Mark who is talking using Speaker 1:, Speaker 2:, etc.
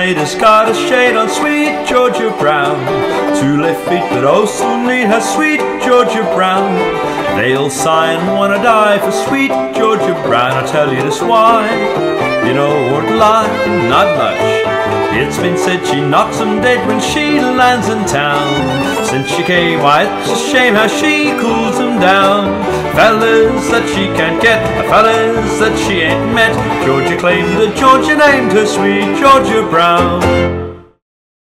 Speaker 1: lady's got a shade on sweet Georgia Brown. 2 left feet but oh so neat, her sweet Georgia Brown. They'll sigh and wanna die for sweet Georgia Brown. I'll tell you this why. You know, won't lie, not much. It's been said she knocks them dead when she lands in town. Since she came, why it's a shame how she cools them down. Fellas that she can't get, fellas that she ain't met. Georgia claimed her, Georgia named her sweet Georgia Brown.